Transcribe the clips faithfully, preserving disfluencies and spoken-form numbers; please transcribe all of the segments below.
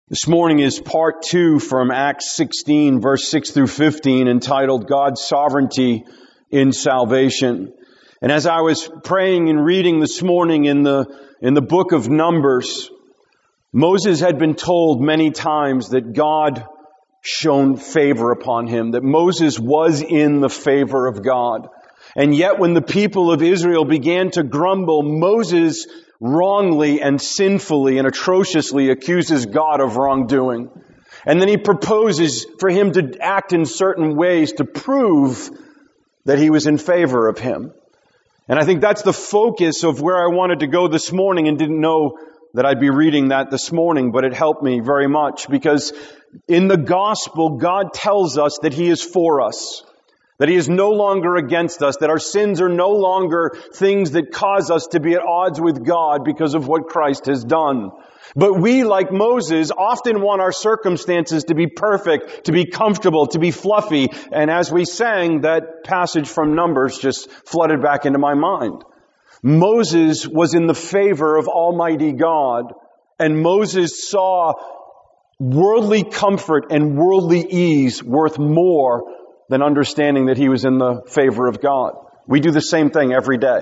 This morning is part two from Acts sixteen, verse six through fifteen, entitled God's Sovereignty in Salvation. And as I was praying and reading this morning in the, in the book of Numbers, Moses had been told many times that God shone favor upon him, that Moses was in the favor of God. And yet when the people of Israel began to grumble, Moses wrongly and sinfully and atrociously accuses God of wrongdoing. And then he proposes for him to act in certain ways to prove that he was in favor of him. And I think that's the focus of where I wanted to go this morning, and didn't know that I'd be reading that this morning, but it helped me very much, because in the gospel, God tells us that He is for us. That He is no longer against us, that our sins are no longer things that cause us to be at odds with God because of what Christ has done. But we, like Moses, often want our circumstances to be perfect, to be comfortable, to be fluffy. And as we sang, that passage from Numbers just flooded back into my mind. Moses was in the favor of Almighty God, and Moses saw worldly comfort and worldly ease worth more than understanding that he was in the favor of God. We do the same thing every day.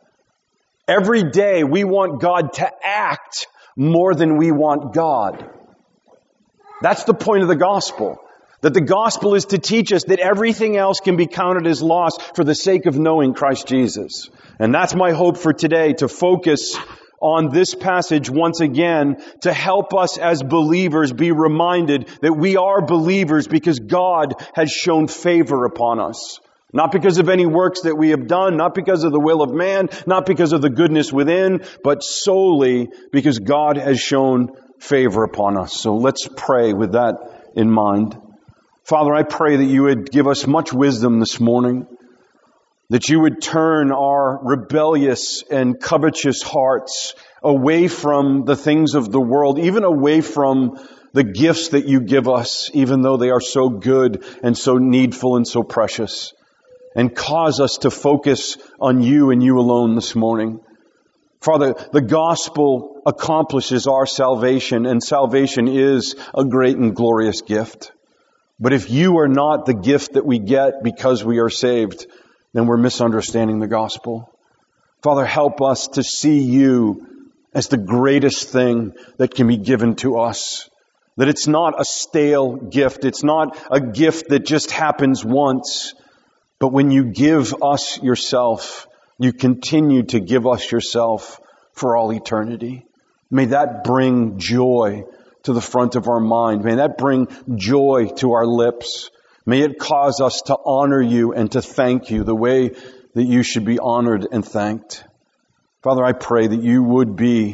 Every day we want God to act more than we want God. That's the point of the gospel. That the gospel is to teach us that everything else can be counted as loss for the sake of knowing Christ Jesus. And that's my hope for today, to focus on this passage once again, to help us as believers be reminded that we are believers because God has shown favor upon us. Not because of any works that we have done, not because of the will of man, not because of the goodness within, but solely because God has shown favor upon us. So let's pray with that in mind. Father, I pray that you would give us much wisdom this morning, that you would turn our rebellious and covetous hearts away from the things of the world, even away from the gifts that you give us, even though they are so good and so needful and so precious, and cause us to focus on you and you alone this morning. Father, the gospel accomplishes our salvation, and salvation is a great and glorious gift. But if you are not the gift that we get because we are saved, then we're misunderstanding the gospel. Father, help us to see you as the greatest thing that can be given to us. That it's not a stale gift. It's not a gift that just happens once. But when you give us yourself, you continue to give us yourself for all eternity. May that bring joy to the front of our mind. May that bring joy to our lips. May it cause us to honor you and to thank you the way that you should be honored and thanked. Father, I pray that you would be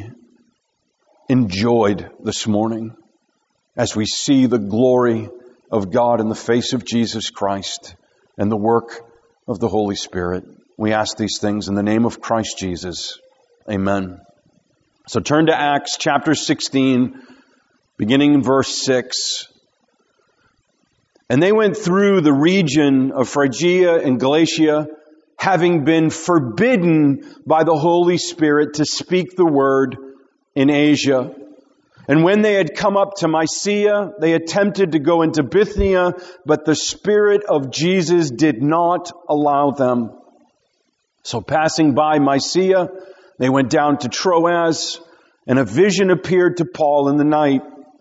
enjoyed this morning as we see the glory of God in the face of Jesus Christ and the work of the Holy Spirit. We ask these things in the name of Christ Jesus. Amen. So turn to Acts chapter sixteen, beginning in verse six. And they went through the region of Phrygia and Galatia, having been forbidden by the Holy Spirit to speak the word in Asia. And when they had come up to Mysia, they attempted to go into Bithynia, but the Spirit of Jesus did not allow them. So passing by Mysia, they went down to Troas, and a vision appeared to Paul in the night.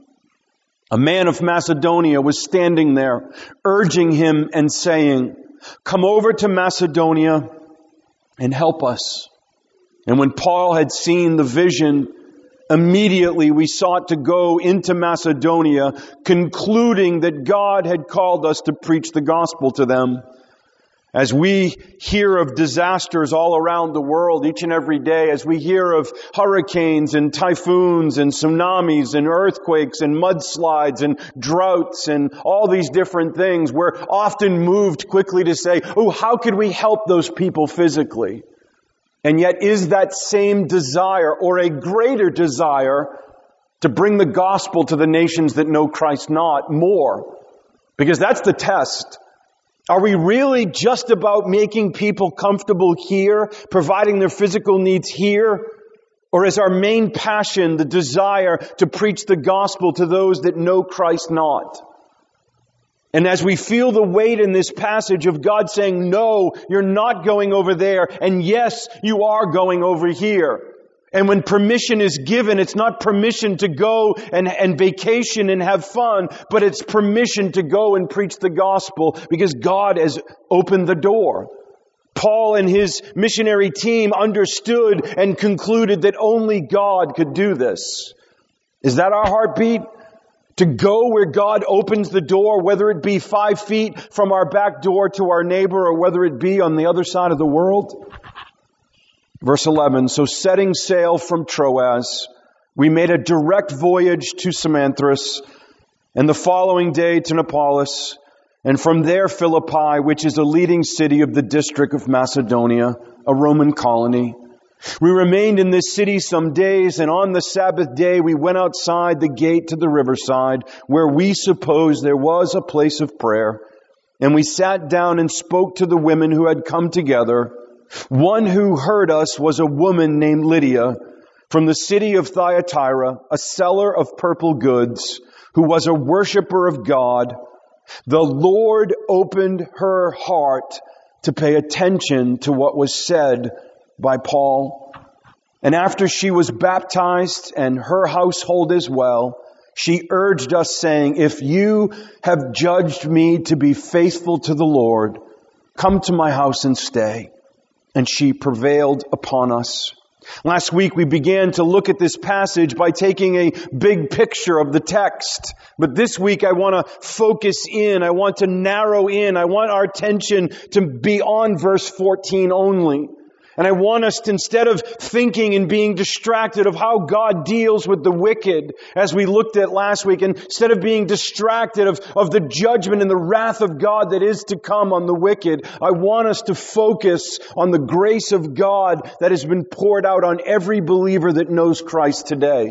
A man of Macedonia was standing there, urging him and saying, "Come over to Macedonia and help us." And when Paul had seen the vision, immediately we sought to go into Macedonia, concluding that God had called us to preach the gospel to them. As we hear of disasters all around the world each and every day, as we hear of hurricanes and typhoons and tsunamis and earthquakes and mudslides and droughts and all these different things, we're often moved quickly to say, oh, how could we help those people physically? And yet is that same desire or a greater desire to bring the gospel to the nations that know Christ not more? Because that's the test. Are we really just about making people comfortable here, providing their physical needs here? Or is our main passion the desire to preach the gospel to those that know Christ not? And as we feel the weight in this passage of God saying, no, you're not going over there, and yes, you are going over here. And when permission is given, it's not permission to go and, and vacation and have fun, but it's permission to go and preach the gospel because God has opened the door. Paul and his missionary team understood and concluded that only God could do this. Is that our heartbeat? To go where God opens the door, whether it be five feet from our back door to our neighbor or whether it be on the other side of the world? Verse eleven, so setting sail from Troas, we made a direct voyage to Samothrace, and the following day to Neapolis, and from there Philippi, which is a leading city of the district of Macedonia, a Roman colony. We remained in this city some days, and on the Sabbath day we went outside the gate to the riverside, where we supposed there was a place of prayer. And we sat down and spoke to the women who had come together. One who heard us was a woman named Lydia, from the city of Thyatira, a seller of purple goods, who was a worshiper of God. The Lord opened her heart to pay attention to what was said by Paul. And after she was baptized, and her household as well, she urged us, saying, if you have judged me to be faithful to the Lord, come to my house and stay. And she prevailed upon us. Last week we began to look at this passage by taking a big picture of the text. But this week I want to focus in. I want to narrow in. I want our attention to be on verse fourteen only. And I want us to, instead of thinking and being distracted of how God deals with the wicked, as we looked at last week, and instead of being distracted of, of the judgment and the wrath of God that is to come on the wicked, I want us to focus on the grace of God that has been poured out on every believer that knows Christ today.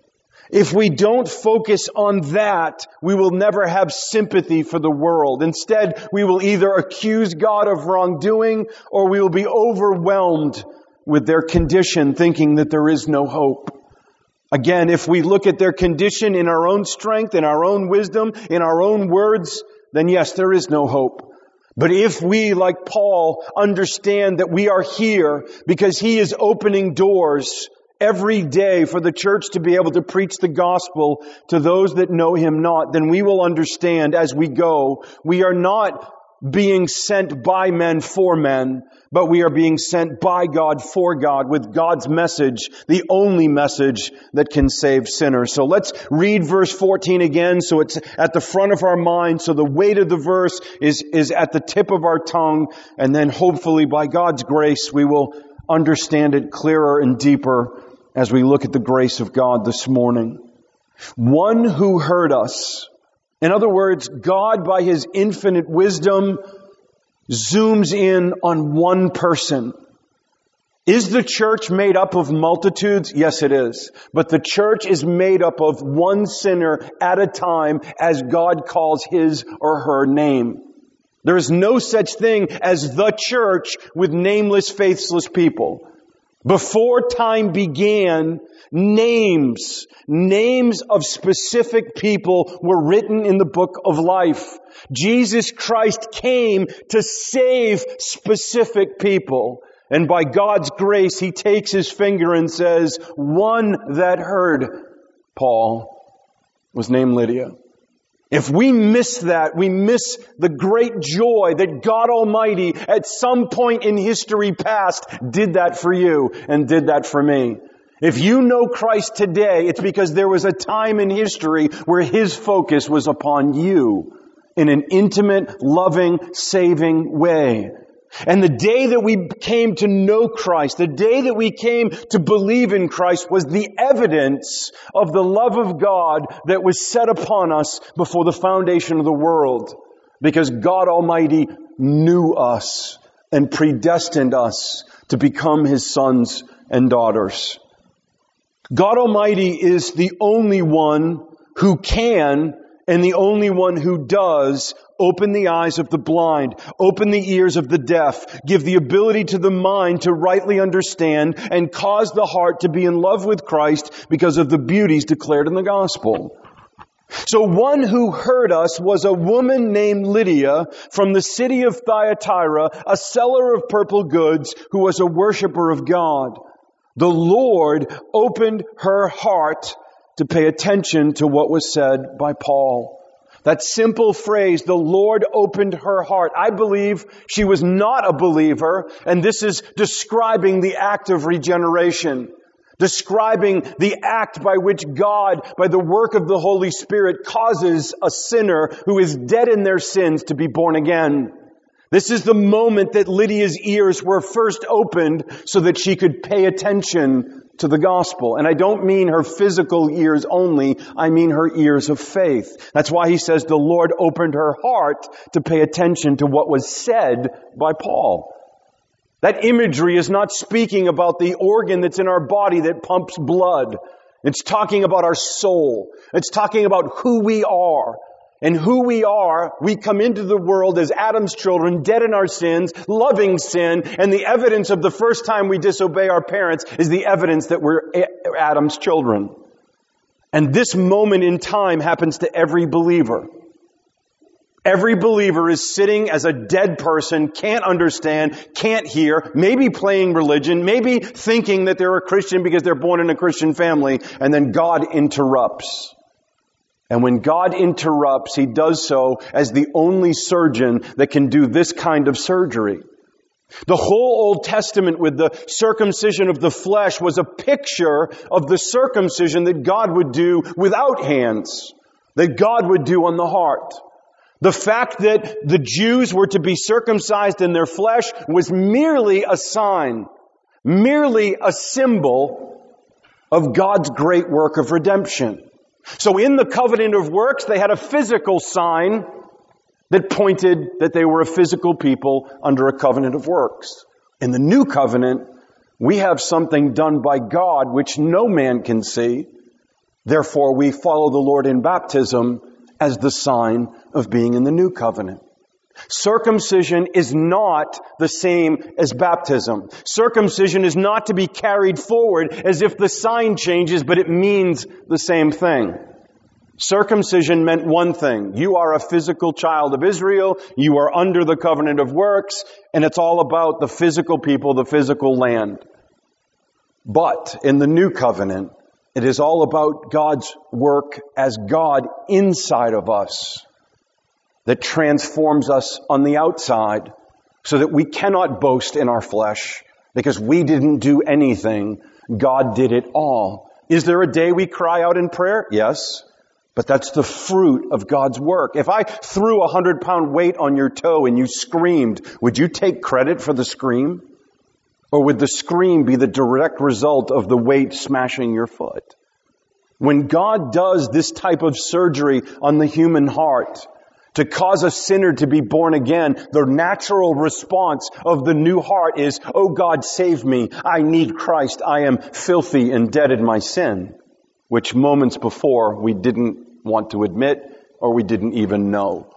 If we don't focus on that, we will never have sympathy for the world. Instead, we will either accuse God of wrongdoing or we will be overwhelmed with their condition, thinking that there is no hope. Again, if we look at their condition in our own strength, in our own wisdom, in our own words, then yes, there is no hope. But if we, like Paul, understand that we are here because he is opening doors every day for the church to be able to preach the gospel to those that know him not, then we will understand as we go, we are not being sent by men for men, but we are being sent by God for God with God's message, the only message that can save sinners. So let's read verse fourteen again so it's at the front of our mind, so the weight of the verse is, is at the tip of our tongue, and then hopefully by God's grace we will understand it clearer and deeper as we look at the grace of God this morning. One who heard us. In other words, God, by his infinite wisdom, zooms in on one person. Is the church made up of multitudes? Yes, it is. But the church is made up of one sinner at a time as God calls his or her name. There is no such thing as the church with nameless, faithless people. Before time began, names, names of specific people were written in the book of life. Jesus Christ came to save specific people. And by God's grace, he takes his finger and says, one that heard Paul was named Lydia. If we miss that, we miss the great joy that God Almighty at some point in history past did that for you and did that for me. If you know Christ today, it's because there was a time in history where his focus was upon you in an intimate, loving, saving way. And the day that we came to know Christ, the day that we came to believe in Christ was the evidence of the love of God that was set upon us before the foundation of the world. Because God Almighty knew us and predestined us to become his sons and daughters. God Almighty is the only one who can and the only one who does open the eyes of the blind, open the ears of the deaf, give the ability to the mind to rightly understand, and cause the heart to be in love with Christ because of the beauties declared in the gospel. So one who heard us was a woman named Lydia from the city of Thyatira, a seller of purple goods, who was a worshiper of God. The Lord opened her heart to pay attention to what was said by Paul. That simple phrase, the Lord opened her heart. I believe she was not a believer, and this is describing the act of regeneration, describing the act by which God, by the work of the Holy Spirit, causes a sinner who is dead in their sins to be born again. This is the moment that Lydia's ears were first opened so that she could pay attention to the gospel. And I don't mean her physical ears only, I mean her ears of faith. That's why he says the Lord opened her heart to pay attention to what was said by Paul. That imagery is not speaking about the organ that's in our body that pumps blood. It's talking about our soul. It's talking about who we are. And who we are, we come into the world as Adam's children, dead in our sins, loving sin, and the evidence of the first time we disobey our parents is the evidence that we're Adam's children. And this moment in time happens to every believer. Every believer is sitting as a dead person, can't understand, can't hear, maybe playing religion, maybe thinking that they're a Christian because they're born in a Christian family, and then God interrupts. And when God interrupts, He does so as the only surgeon that can do this kind of surgery. The whole Old Testament with the circumcision of the flesh was a picture of the circumcision that God would do without hands, that God would do on the heart. The fact that the Jews were to be circumcised in their flesh was merely a sign, merely a symbol of God's great work of redemption. So in the covenant of works, they had a physical sign that pointed that they were a physical people under a covenant of works. In the new covenant, we have something done by God which no man can see. Therefore, we follow the Lord in baptism as the sign of being in the new covenant. Circumcision is not the same as baptism. Circumcision is not to be carried forward as if the sign changes, but it means the same thing. Circumcision meant one thing. You are a physical child of Israel. You are under the covenant of works, and it's all about the physical people, the physical land. But in the new covenant, it is all about God's work as God inside of us, that transforms us on the outside so that we cannot boast in our flesh because we didn't do anything. God did it all. Is there a day we cry out in prayer? Yes. But that's the fruit of God's work. If I threw a hundred pound weight on your toe and you screamed, would you take credit for the scream? Or would the scream be the direct result of the weight smashing your foot? When God does this type of surgery on the human heart, to cause a sinner to be born again, the natural response of the new heart is, "Oh God, save me. I need Christ. I am filthy and dead in my sin," which moments before we didn't want to admit or we didn't even know.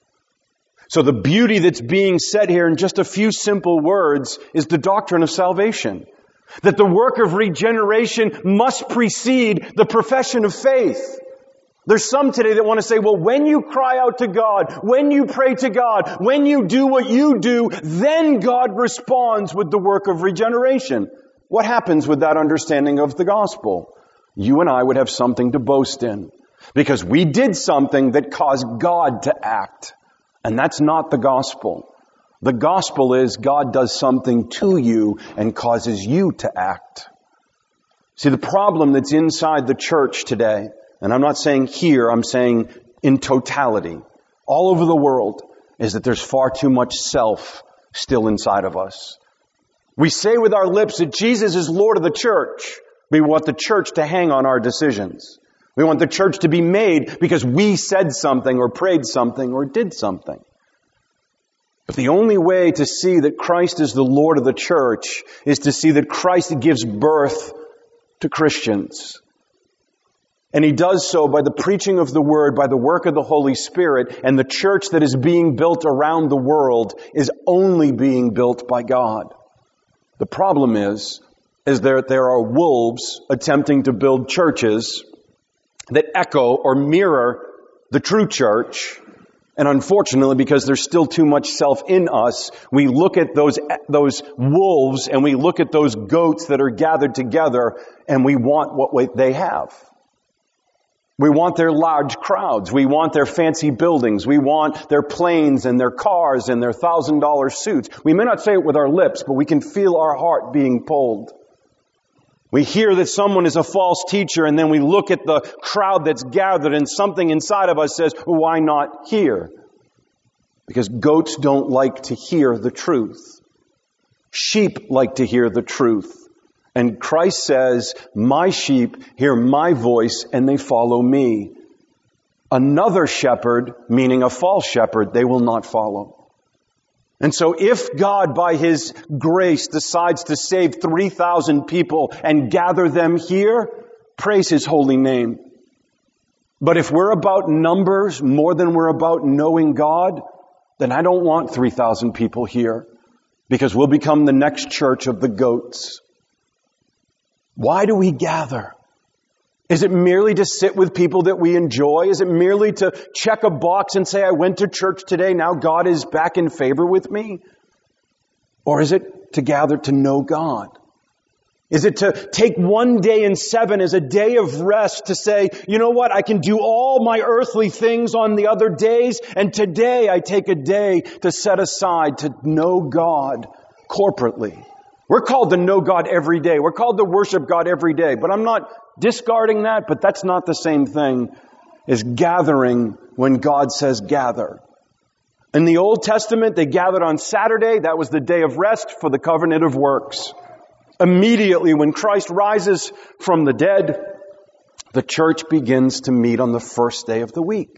So the beauty that's being said here in just a few simple words is the doctrine of salvation. That the work of regeneration must precede the profession of faith. There's some today that want to say, well, when you cry out to God, when you pray to God, when you do what you do, then God responds with the work of regeneration. What happens with that understanding of the gospel? You and I would have something to boast in because we did something that caused God to act. And that's not the gospel. The gospel is God does something to you and causes you to act. See, the problem that's inside the church today, and I'm not saying here, I'm saying in totality, all over the world, is that there's far too much self still inside of us. We say with our lips that Jesus is Lord of the church. We want the church to hang on our decisions. We want the church to be made because we said something or prayed something or did something. But the only way to see that Christ is the Lord of the church is to see that Christ gives birth to Christians. And He does so by the preaching of the Word, by the work of the Holy Spirit, and the church that is being built around the world is only being built by God. The problem is, is that there are wolves attempting to build churches that echo or mirror the true church. And unfortunately, because there's still too much self in us, we look at those, those wolves and we look at those goats that are gathered together and we want what they have. We want their large crowds. We want their fancy buildings. We want their planes and their cars and their thousand dollar suits. We may not say it with our lips, but we can feel our heart being pulled. We hear that someone is a false teacher, and then we look at the crowd that's gathered, and something inside of us says, why not here? Because goats don't like to hear the truth. Sheep like to hear the truth. And Christ says, my sheep hear my voice, and they follow me. Another shepherd, meaning a false shepherd, they will not follow. And so if God, by His grace, decides to save three thousand people and gather them here, praise His holy name. But if we're about numbers more than we're about knowing God, then I don't want three thousand people here, because we'll become the next church of the goats. Why do we gather? Is it merely to sit with people that we enjoy? Is it merely to check a box and say, I went to church today, now God is back in favor with me? Or is it to gather to know God? Is it to take one day in seven as a day of rest to say, you know what, I can do all my earthly things on the other days, and today I take a day to set aside to know God corporately? We're called to know God every day. We're called to worship God every day. But I'm not discarding that, but that's not the same thing as gathering when God says gather. In the Old Testament, they gathered on Saturday. That was the day of rest for the covenant of works. Immediately when Christ rises from the dead, the church begins to meet on the first day of the week.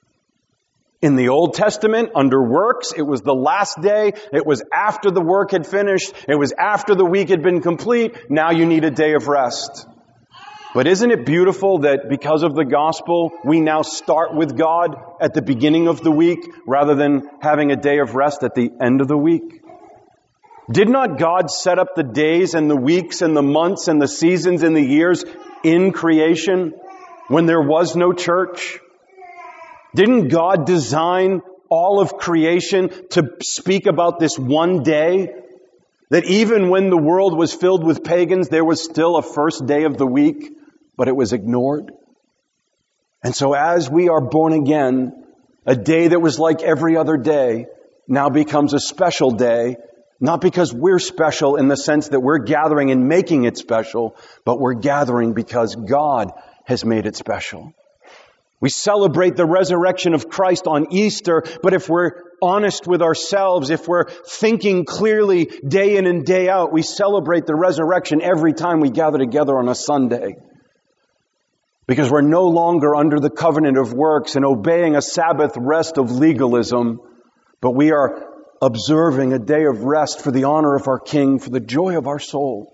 In the Old Testament, under works, it was the last day. It was after the work had finished. It was after the week had been complete. Now you need a day of rest. But isn't it beautiful that because of the gospel, we now start with God at the beginning of the week rather than having a day of rest at the end of the week? Did not God set up the days and the weeks and the months and the seasons and the years in creation when there was no church? Didn't God design all of creation to speak about this one day? That even when the world was filled with pagans, there was still a first day of the week, but it was ignored. And so as we are born again, a day that was like every other day now becomes a special day, not because we're special in the sense that we're gathering and making it special, but we're gathering because God has made it special. We celebrate the resurrection of Christ on Easter, but if we're honest with ourselves, if we're thinking clearly day in and day out, we celebrate the resurrection every time we gather together on a Sunday. Because we're no longer under the covenant of works and obeying a Sabbath rest of legalism, but we are observing a day of rest for the honor of our King, for the joy of our soul.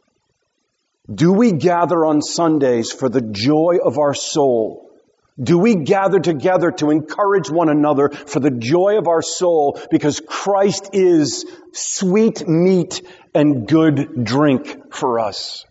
Do we gather on Sundays for the joy of our soul? Do we gather together to encourage one another for the joy of our soul because Christ is sweet meat and good drink for us?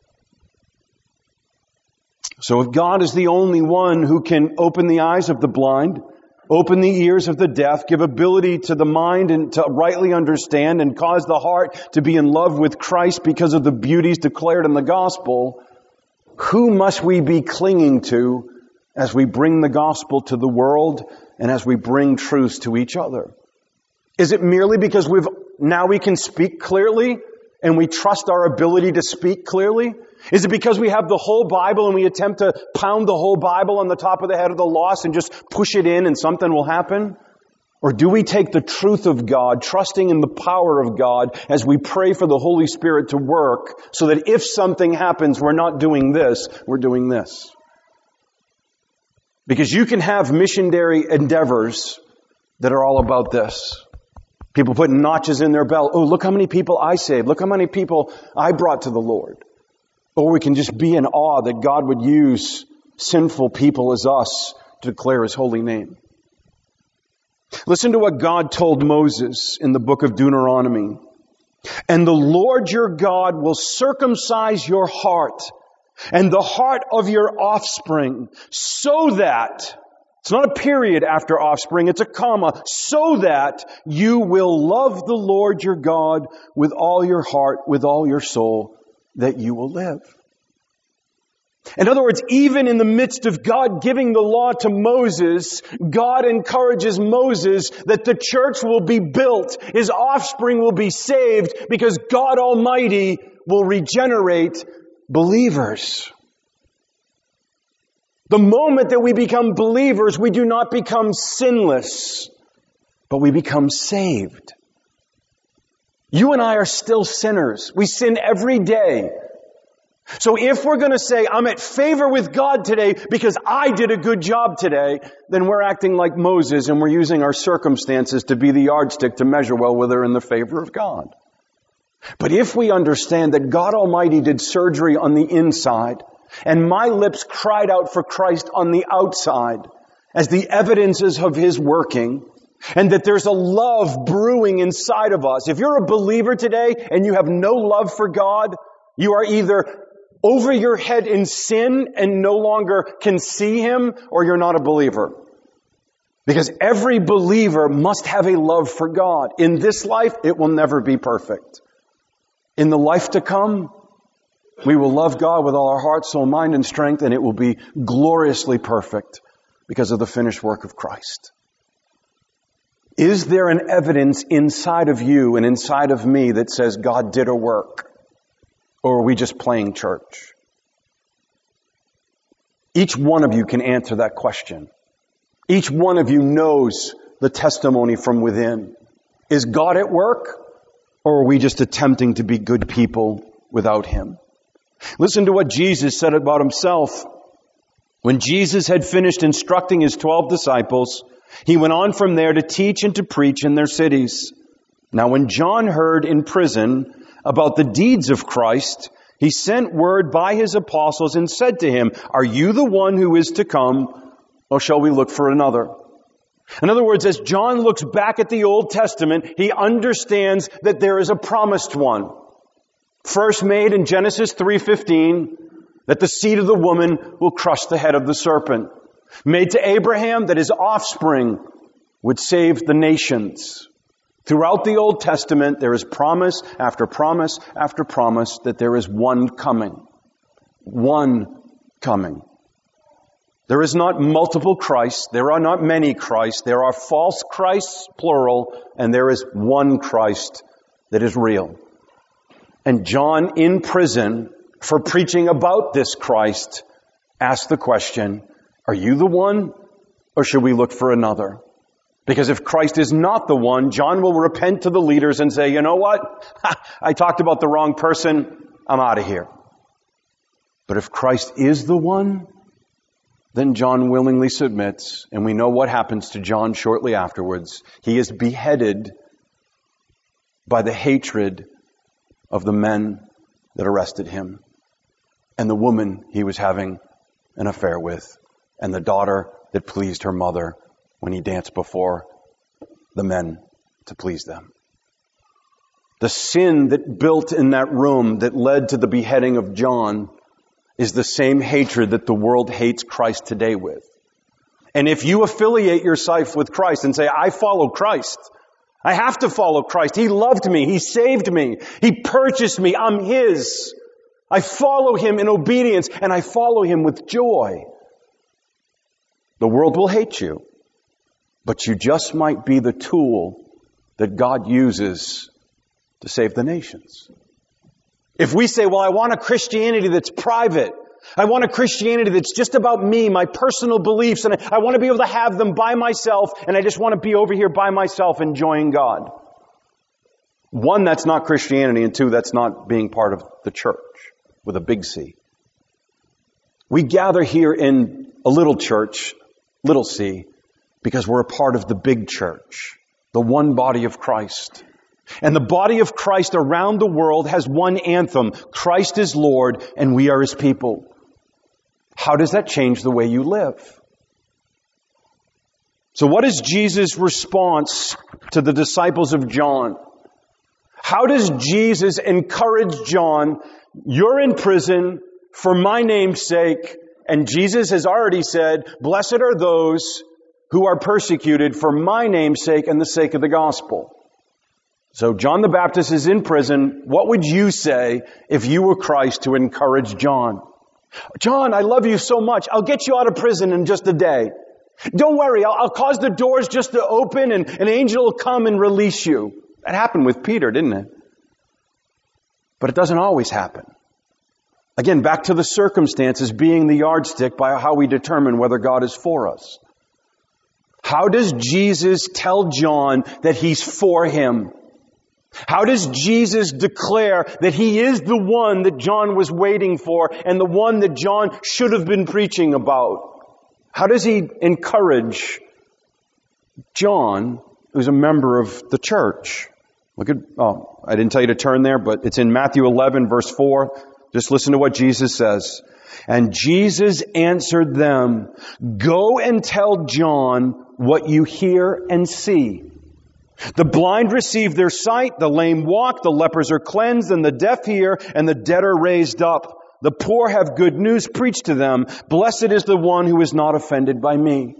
So if God is the only one who can open the eyes of the blind, open the ears of the deaf, give ability to the mind and to rightly understand and cause the heart to be in love with Christ because of the beauties declared in the gospel, who must we be clinging to as we bring the gospel to the world and as we bring truths to each other? Is it merely because we've now we can speak clearly and we trust our ability to speak clearly? Is it because we have the whole Bible and we attempt to pound the whole Bible on the top of the head of the lost and just push it in and something will happen? Or do we take the truth of God, trusting in the power of God as we pray for the Holy Spirit to work so that if something happens, we're not doing this, we're doing this? Because you can have missionary endeavors that are all about this. People putting notches in their belt. Oh, look how many people I saved. Look how many people I brought to the Lord. Or we can just be in awe that God would use sinful people as us to declare His holy name. Listen to what God told Moses in the book of Deuteronomy. And the Lord your God will circumcise your heart and the heart of your offspring, so that, it's not a period after offspring, it's a comma, so that you will love the Lord your God with all your heart, with all your soul, that you will live. In other words, even in the midst of God giving the law to Moses, God encourages Moses that the church will be built, His offspring will be saved, because God Almighty will regenerate believers. The moment that we become believers, we do not become sinless, but we become saved. You and I are still sinners. We sin every day. So if we're going to say, I'm at favor with God today because I did a good job today, then we're acting like Moses and we're using our circumstances to be the yardstick to measure well whether we're in the favor of God. But if we understand that God Almighty did surgery on the inside, and my lips cried out for Christ on the outside as the evidences of His working, and that there's a love brewing inside of us. If you're a believer today and you have no love for God, you are either over your head in sin and no longer can see Him, or you're not a believer. Because every believer must have a love for God. In this life, it will never be perfect. In the life to come, we will love God with all our heart, soul, mind, and strength, and it will be gloriously perfect because of the finished work of Christ. Is there an evidence inside of you and inside of me that says God did a work? Or are we just playing church? Each one of you can answer that question. Each one of you knows the testimony from within. Is God at work? Or are we just attempting to be good people without Him? Listen to what Jesus said about Himself. When Jesus had finished instructing His twelve disciples, He went on from there to teach and to preach in their cities. Now when John heard in prison about the deeds of Christ, he sent word by his apostles and said to him, "Are you the one who is to come, or shall we look for another?" In other words, as John looks back at the Old Testament, he understands that there is a promised one. First made in Genesis three fifteen, that the seed of the woman will crush the head of the serpent. Made to Abraham that his offspring would save the nations. Throughout the Old Testament, there is promise after promise after promise that there is one coming. One coming. There is not multiple Christs. There are not many Christs. There are false Christs, plural, and there is one Christ that is real. And John, in prison for preaching about this Christ, asked the question, "Are you the one, or should we look for another?" Because if Christ is not the one, John will repent to the leaders and say, "You know what? I talked about the wrong person. I'm out of here." But if Christ is the one, then John willingly submits, and we know what happens to John shortly afterwards. He is beheaded by the hatred of the men that arrested him, and the woman he was having an affair with, and the daughter that pleased her mother when he danced before the men to please them. The sin that built in that room that led to the beheading of John is the same hatred that the world hates Christ today with. And if you affiliate yourself with Christ and say, "I follow Christ. I have to follow Christ. He loved me. He saved me. He purchased me. I'm His. I follow Him in obedience, and I follow Him with joy." The world will hate you, but you just might be the tool that God uses to save the nations. If we say, "Well, I want a Christianity that's private. I want a Christianity that's just about me, my personal beliefs, and I want to be able to have them by myself, and I just want to be over here by myself enjoying God." One, that's not Christianity, and two, that's not being part of the church with a big C. We gather here in a little church, little c, because we're a part of the big church, the one body of Christ. And the body of Christ around the world has one anthem: Christ is Lord, and we are His people. How does that change the way you live? So what is Jesus' response to the disciples of John? How does Jesus encourage John? You're in prison for my name's sake. And Jesus has already said, blessed are those who are persecuted for my name's sake and the sake of the gospel. So John the Baptist is in prison. What would you say if you were Christ to encourage John? John, I love you so much. I'll get you out of prison in just a day. Don't worry, I'll, I'll cause the doors just to open and an angel will come and release you. That happened with Peter, didn't it? But it doesn't always happen. Again, back to the circumstances being the yardstick by how we determine whether God is for us. How does Jesus tell John that he's for him? How does Jesus declare that he is the one that John was waiting for and the one that John should have been preaching about? How does he encourage John, who's a member of the church? Look at, oh, I didn't tell you to turn there, but it's in Matthew eleven, verse four. Just listen to what Jesus says. And Jesus answered them, go and tell John what you hear and see. The blind receive their sight, the lame walk, the lepers are cleansed, and the deaf hear, and the dead are raised up. The poor have good news preached to them. Blessed is the one who is not offended by me.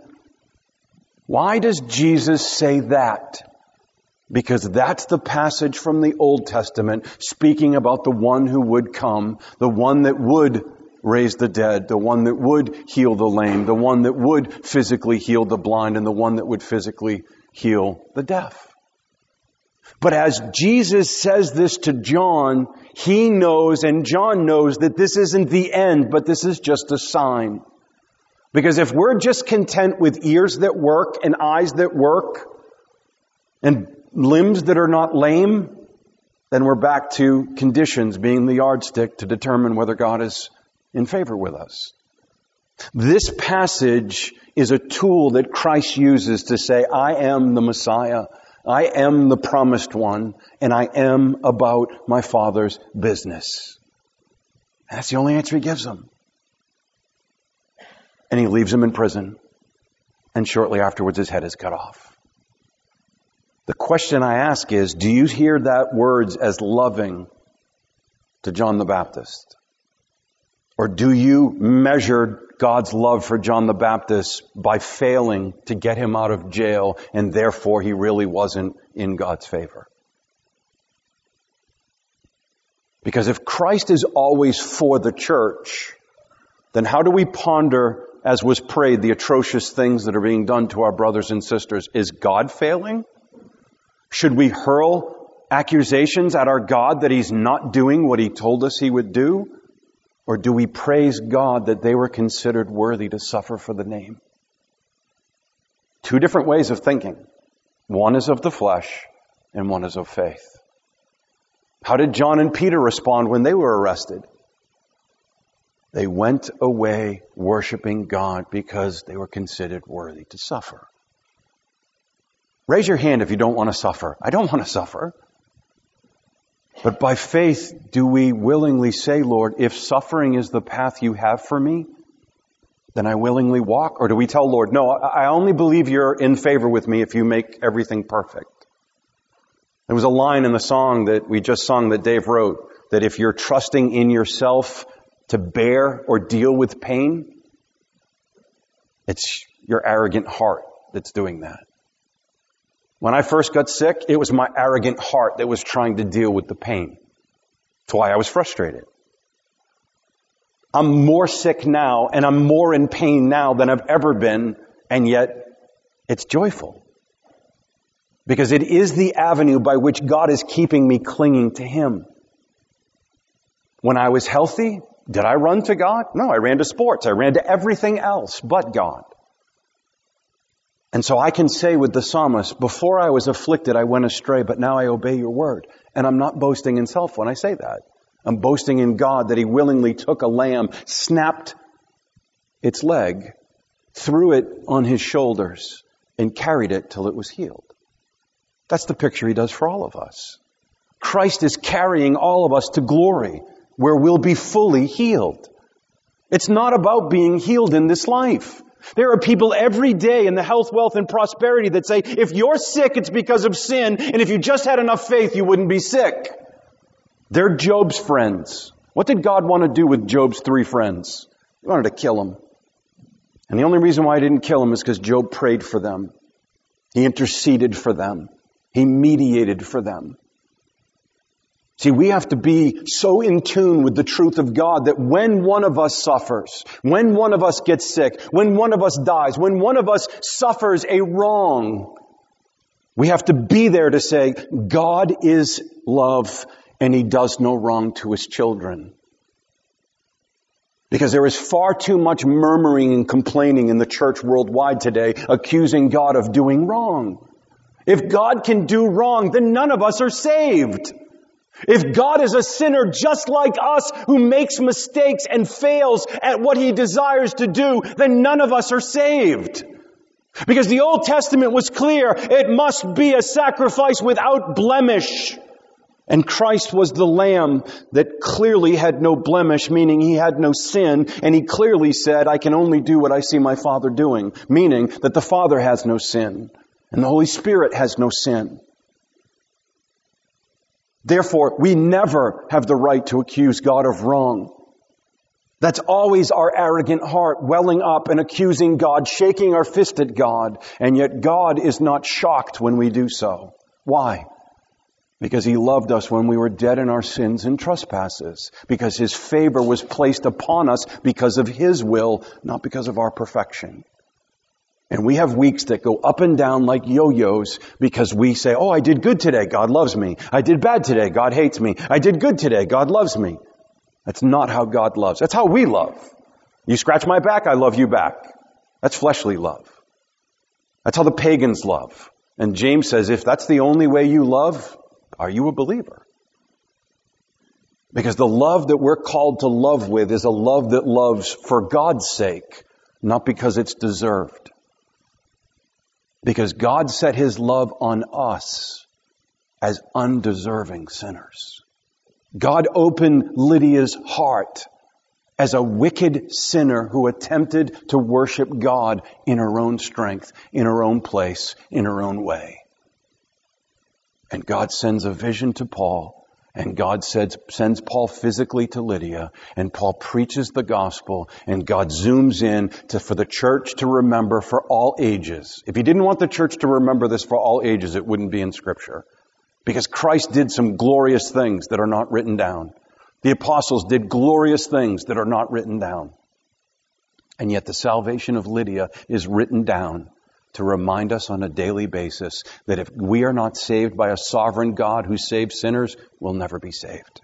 Why does Jesus say that? Because that's the passage from the Old Testament speaking about the one who would come, the one that would raise the dead, the one that would heal the lame, the one that would physically heal the blind, and the one that would physically heal the deaf. But as Jesus says this to John, he knows and John knows that this isn't the end, but this is just a sign. Because if we're just content with ears that work and eyes that work and limbs that are not lame, then we're back to conditions being the yardstick to determine whether God is in favor with us. This passage is a tool that Christ uses to say, I am the Messiah, I am the promised one, and I am about my Father's business. That's the only answer he gives them. And he leaves him in prison, and shortly afterwards his head is cut off. The question I ask is, do you hear that words as loving to John the Baptist? Or do you measure God's love for John the Baptist by failing to get him out of jail, and therefore he really wasn't in God's favor? Because if Christ is always for the church, then how do we ponder, as was prayed, the atrocious things that are being done to our brothers and sisters? Is God failing? Should we hurl accusations at our God that he's not doing what he told us he would do? Or do we praise God that they were considered worthy to suffer for the name? Two different ways of thinking. One is of the flesh and one is of faith. How did John and Peter respond when they were arrested? They went away worshiping God because they were considered worthy to suffer. Raise your hand if you don't want to suffer. I don't want to suffer. But by faith, do we willingly say, Lord, if suffering is the path you have for me, then I willingly walk? Or do we tell Lord, no, I only believe you're in favor with me if you make everything perfect? There was a line in the song that we just sung that Dave wrote, that if you're trusting in yourself to bear or deal with pain, it's your arrogant heart that's doing that. When I first got sick, it was my arrogant heart that was trying to deal with the pain. That's why I was frustrated. I'm more sick now and I'm more in pain now than I've ever been, and yet it's joyful. Because it is the avenue by which God is keeping me clinging to Him. When I was healthy, did I run to God? No, I ran to sports. I ran to everything else but God. And so I can say with the psalmist, before I was afflicted, I went astray, but now I obey your word. And I'm not boasting in self when I say that. I'm boasting in God that He willingly took a lamb, snapped its leg, threw it on His shoulders, and carried it till it was healed. That's the picture He does for all of us. Christ is carrying all of us to glory, where we'll be fully healed. It's not about being healed in this life. There are people every day in the health, wealth, and prosperity that say, if you're sick, it's because of sin, and if you just had enough faith, you wouldn't be sick. They're Job's friends. What did God want to do with Job's three friends? He wanted to kill them. And the only reason why he didn't kill them is because Job prayed for them. He interceded for them. He mediated for them. See, we have to be so in tune with the truth of God that when one of us suffers, when one of us gets sick, when one of us dies, when one of us suffers a wrong, we have to be there to say, God is love and He does no wrong to His children. Because there is far too much murmuring and complaining in the church worldwide today, accusing God of doing wrong. If God can do wrong, then none of us are saved. If God is a sinner just like us who makes mistakes and fails at what He desires to do, then none of us are saved. Because the Old Testament was clear, it must be a sacrifice without blemish. And Christ was the Lamb that clearly had no blemish, meaning He had no sin, and He clearly said, I can only do what I see my Father doing, meaning that the Father has no sin, and the Holy Spirit has no sin. Therefore, we never have the right to accuse God of wrong. That's always our arrogant heart welling up and accusing God, shaking our fist at God. And yet God is not shocked when we do so. Why? Because He loved us when we were dead in our sins and trespasses. Because His favor was placed upon us because of His will, not because of our perfection. And we have weeks that go up and down like yo-yos because we say, oh, I did good today, God loves me. I did bad today, God hates me. I did good today, God loves me. That's not how God loves. That's how we love. You scratch my back, I love you back. That's fleshly love. That's how the pagans love. And James says, if that's the only way you love, are you a believer? Because the love that we're called to love with is a love that loves for God's sake, not because it's deserved. Because God set His love on us as undeserving sinners. God opened Lydia's heart as a wicked sinner who attempted to worship God in her own strength, in her own place, in her own way. And God sends a vision to Paul. And God sends, sends Paul physically to Lydia, and Paul preaches the gospel, and God zooms in to, for the church to remember for all ages. If He didn't want the church to remember this for all ages, it wouldn't be in Scripture. Because Christ did some glorious things that are not written down. The apostles did glorious things that are not written down. And yet the salvation of Lydia is written down to remind us on a daily basis that if we are not saved by a sovereign God who saves sinners, we'll never be saved.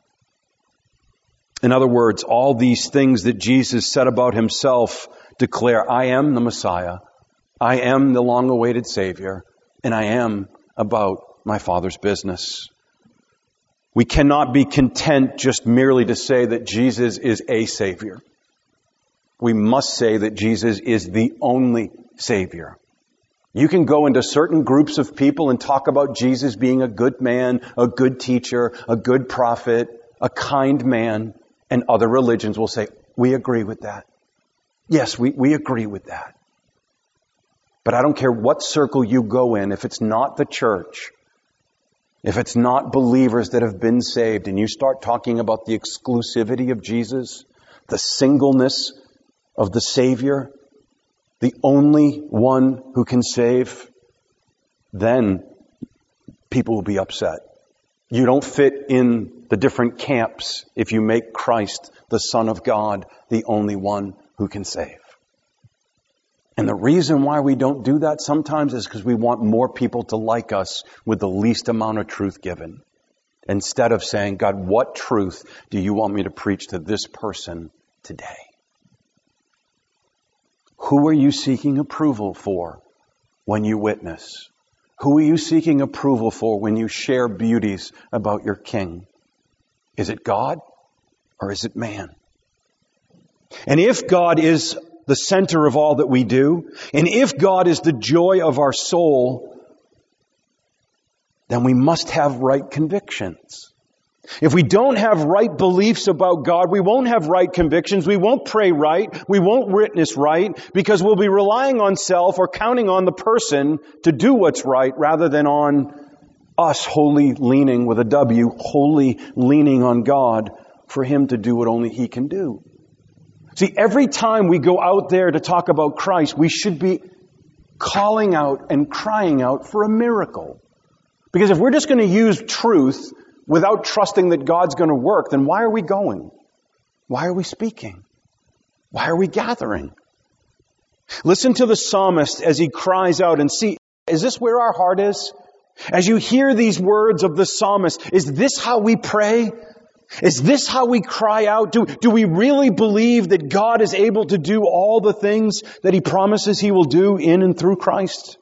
In other words, all these things that Jesus said about Himself declare, I am the Messiah, I am the long-awaited Savior, and I am about my Father's business. We cannot be content just merely to say that Jesus is a Savior. We must say that Jesus is the only Savior. You can go into certain groups of people and talk about Jesus being a good man, a good teacher, a good prophet, a kind man, and other religions will say, we agree with that. Yes, we, we agree with that. But I don't care what circle you go in, if it's not the church, if it's not believers that have been saved, and you start talking about the exclusivity of Jesus, the singleness of the Savior, the only one who can save, then people will be upset. You don't fit in the different camps if you make Christ, the Son of God, the only one who can save. And the reason why we don't do that sometimes is because we want more people to like us with the least amount of truth given. Instead of saying, God, what truth do you want me to preach to this person today? Who are you seeking approval for when you witness? Who are you seeking approval for when you share beauties about your King? Is it God or is it man? And if God is the center of all that we do, and if God is the joy of our soul, then we must have right convictions. If we don't have right beliefs about God, we won't have right convictions, we won't pray right, we won't witness right, because we'll be relying on self or counting on the person to do what's right rather than on us wholly leaning with a W, wholly leaning on God for Him to do what only He can do. See, every time we go out there to talk about Christ, we should be calling out and crying out for a miracle. Because if we're just going to use truth without trusting that God's going to work, then why are we going? Why are we speaking? Why are we gathering? Listen to the psalmist as he cries out and see, is this where our heart is? As you hear these words of the psalmist, is this how we pray? Is this how we cry out? Do, do we really believe that God is able to do all the things that He promises He will do in and through Christ?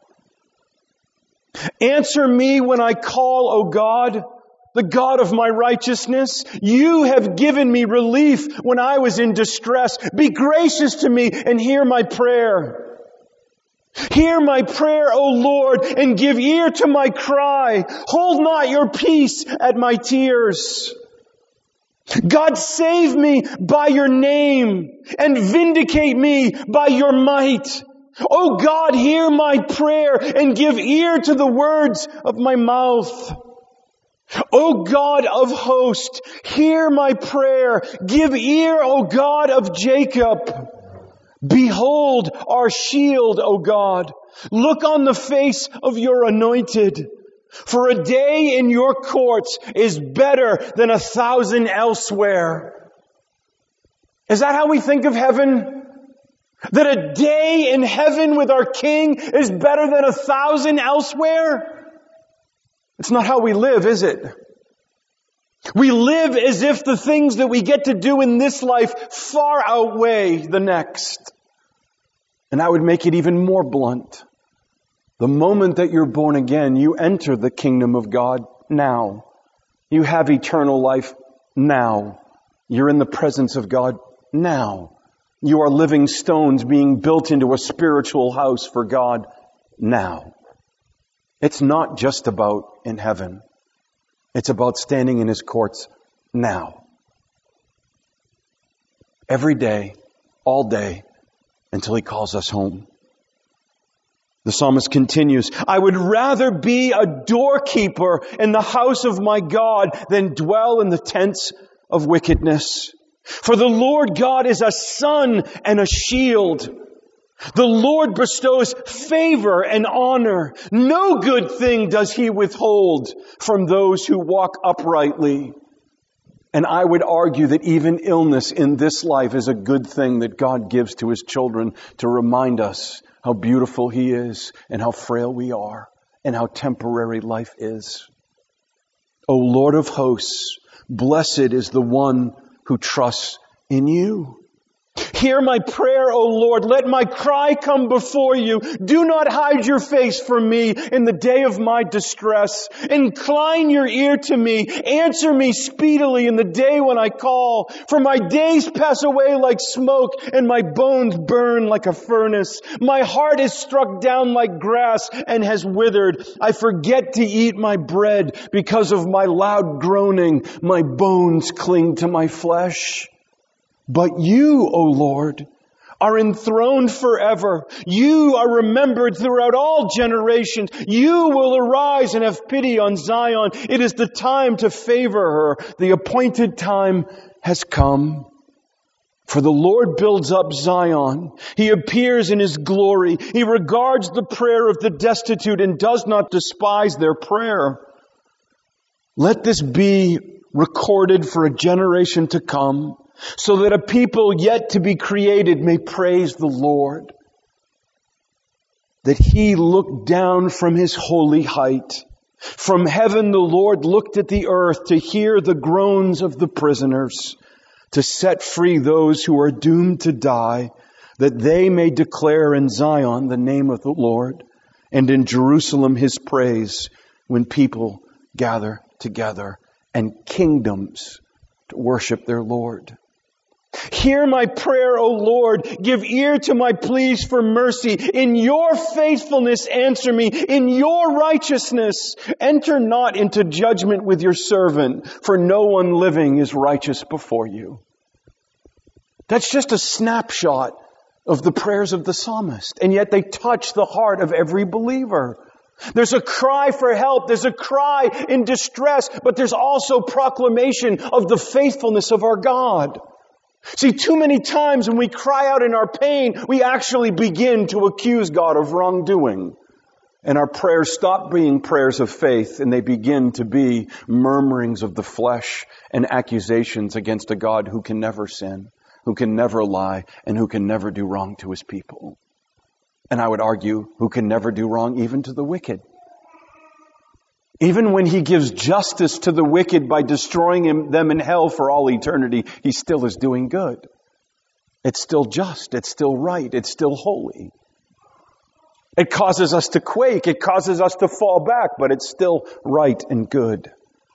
Answer me when I call, O God, the God of my righteousness. You have given me relief when I was in distress. Be gracious to me and hear my prayer. Hear my prayer, O Lord, and give ear to my cry. Hold not your peace at my tears. God, save me by your name and vindicate me by your might. O God, hear my prayer and give ear to the words of my mouth. O God of hosts, hear my prayer. Give ear, O God of Jacob. Behold our shield, O God. Look on the face of your anointed. For a day in your courts is better than a thousand elsewhere. Is that how we think of heaven? That a day in heaven with our King is better than a thousand elsewhere? It's not how we live, is it? We live as if the things that we get to do in this life far outweigh the next. And I would make it even more blunt. The moment that you're born again, you enter the kingdom of God now. You have eternal life now. You're in the presence of God now. You are living stones being built into a spiritual house for God now. It's not just about in heaven. It's about standing in His courts now. Every day, all day, until He calls us home. The psalmist continues, I would rather be a doorkeeper in the house of my God than dwell in the tents of wickedness. For the Lord God is a sun and a shield. The Lord bestows favor and honor. No good thing does He withhold from those who walk uprightly. And I would argue that even illness in this life is a good thing that God gives to His children to remind us how beautiful He is and how frail we are and how temporary life is. O Lord of hosts, blessed is the one who trusts in you. Hear my prayer, O Lord. Let my cry come before you. Do not hide your face from me in the day of my distress. Incline your ear to me. Answer me speedily in the day when I call. For my days pass away like smoke and my bones burn like a furnace. My heart is struck down like grass and has withered. I forget to eat my bread because of my loud groaning. My bones cling to my flesh. But you, O Lord, are enthroned forever. You are remembered throughout all generations. You will arise and have pity on Zion. It is the time to favor her. The appointed time has come. For the Lord builds up Zion. He appears in His glory. He regards the prayer of the destitute and does not despise their prayer. Let this be recorded for a generation to come, so that a people yet to be created may praise the Lord. That He looked down from His holy height. From heaven the Lord looked at the earth to hear the groans of the prisoners, to set free those who are doomed to die, that they may declare in Zion the name of the Lord, and in Jerusalem His praise, when people gather together and kingdoms to worship their Lord. Hear my prayer, O Lord. Give ear to my pleas for mercy. In your faithfulness answer me. In your righteousness enter not into judgment with your servant, for no one living is righteous before you. That's just a snapshot of the prayers of the psalmist, and yet they touch the heart of every believer. There's a cry for help. There's a cry in distress, but there's also proclamation of the faithfulness of our God. See, too many times when we cry out in our pain, we actually begin to accuse God of wrongdoing. And our prayers stop being prayers of faith, and they begin to be murmurings of the flesh and accusations against a God who can never sin, who can never lie, and who can never do wrong to His people. And I would argue, who can never do wrong even to the wicked. Even when He gives justice to the wicked by destroying him, them in hell for all eternity, He still is doing good. It's still just. It's still right. It's still holy. It causes us to quake. It causes us to fall back, but it's still right and good.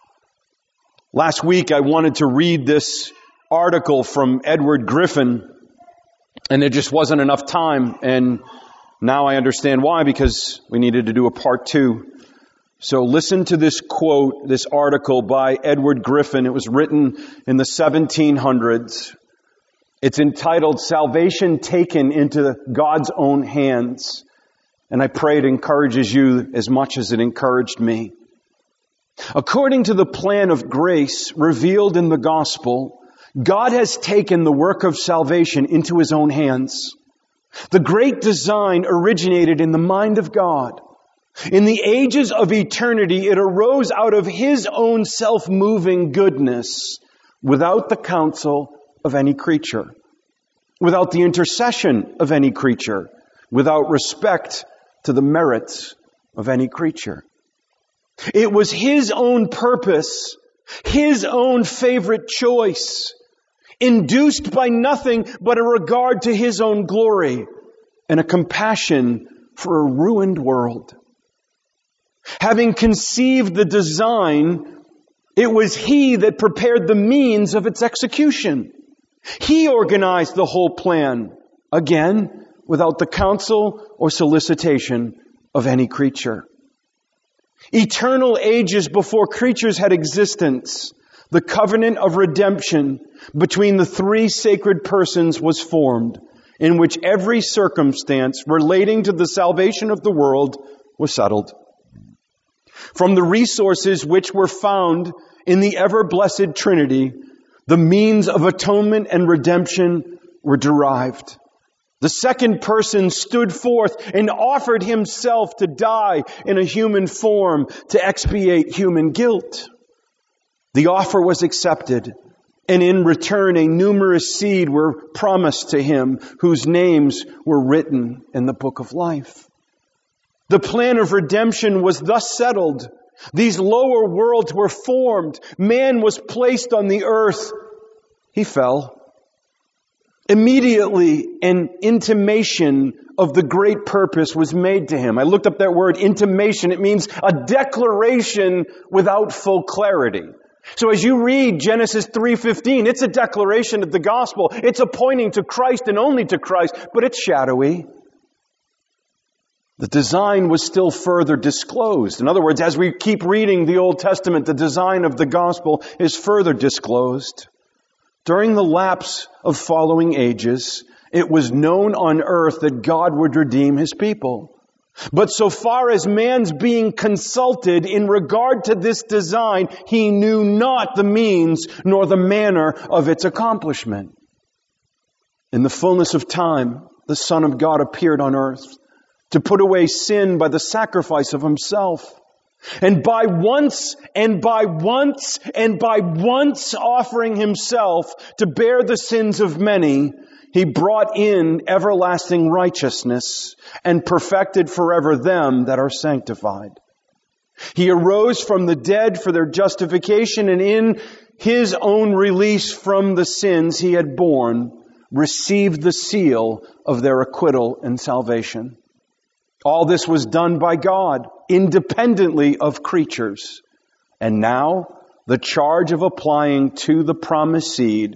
Last week I wanted to read this article from Edward Griffin, and there just wasn't enough time, and now I understand why, because we needed to do a part two. So listen to this quote, this article by Edward Griffin. It was written in the seventeen hundreds. It's entitled, Salvation Taken into God's Own Hands. And I pray it encourages you as much as it encouraged me. According to the plan of grace revealed in the gospel, God has taken the work of salvation into His own hands. The great design originated in the mind of God. In the ages of eternity, it arose out of His own self-moving goodness, without the counsel of any creature, without the intercession of any creature, without respect to the merits of any creature. It was His own purpose, His own favorite choice, induced by nothing but a regard to His own glory and a compassion for a ruined world. Having conceived the design, it was He that prepared the means of its execution. He organized the whole plan, again, without the counsel or solicitation of any creature. Eternal ages before creatures had existence, the covenant of redemption between the three sacred persons was formed, in which every circumstance relating to the salvation of the world was settled. From the resources which were found in the ever-blessed Trinity, the means of atonement and redemption were derived. The second person stood forth and offered Himself to die in a human form to expiate human guilt. The offer was accepted, and in return a numerous seed were promised to Him, whose names were written in the book of life. The plan of redemption was thus settled. These lower worlds were formed. Man was placed on the earth. He fell. Immediately, an intimation of the great purpose was made to him. I looked up that word, intimation. It means a declaration without full clarity. So as you read Genesis three fifteen, it's a declaration of the gospel. It's a pointing to Christ and only to Christ, but it's shadowy. The design was still further disclosed. In other words, as we keep reading the Old Testament, the design of the gospel is further disclosed. During the lapse of following ages, it was known on earth that God would redeem His people. But so far as man's being consulted in regard to this design, he knew not the means nor the manner of its accomplishment. In the fullness of time, the Son of God appeared on earth to put away sin by the sacrifice of Himself. And by once and by once and by once offering Himself to bear the sins of many, He brought in everlasting righteousness and perfected forever them that are sanctified. He arose from the dead for their justification, and in His own release from the sins He had borne, received the seal of their acquittal and salvation. All this was done by God, independently of creatures. And now, the charge of applying to the promised seed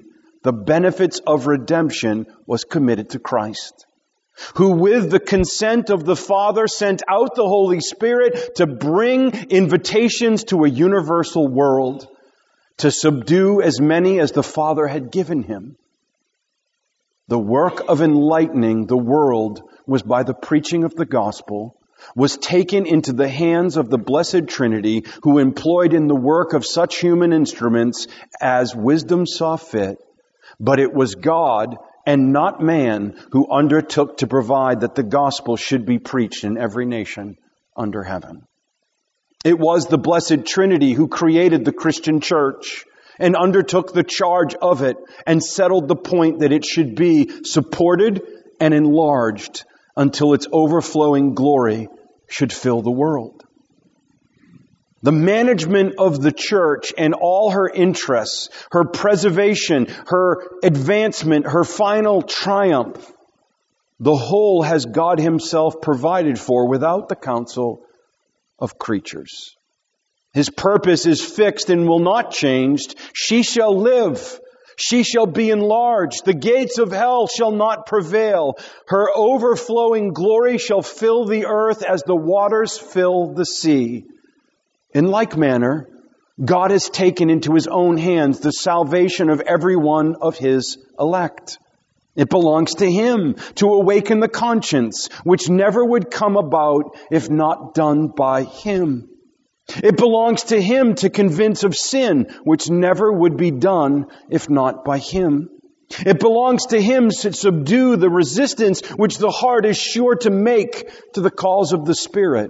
the benefits of redemption was committed to Christ, who with the consent of the Father sent out the Holy Spirit to bring invitations to a universal world, to subdue as many as the Father had given him. The work of enlightening the world was by the preaching of the gospel, was taken into the hands of the Blessed Trinity, who employed in the work of such human instruments as wisdom saw fit, but it was God and not man who undertook to provide that the gospel should be preached in every nation under heaven. It was the Blessed Trinity who created the Christian church and undertook the charge of it and settled the point that it should be supported and enlarged until its overflowing glory should fill the world. The management of the church and all her interests, her preservation, her advancement, her final triumph, the whole has God Himself provided for without the counsel of creatures. His purpose is fixed and will not change. She shall live. She shall be enlarged. The gates of hell shall not prevail. Her overflowing glory shall fill the earth as the waters fill the sea. In like manner, God has taken into His own hands the salvation of every one of His elect. It belongs to Him to awaken the conscience, which never would come about if not done by Him. It belongs to Him to convince of sin, which never would be done if not by Him. It belongs to Him to subdue the resistance which the heart is sure to make to the calls of the Spirit.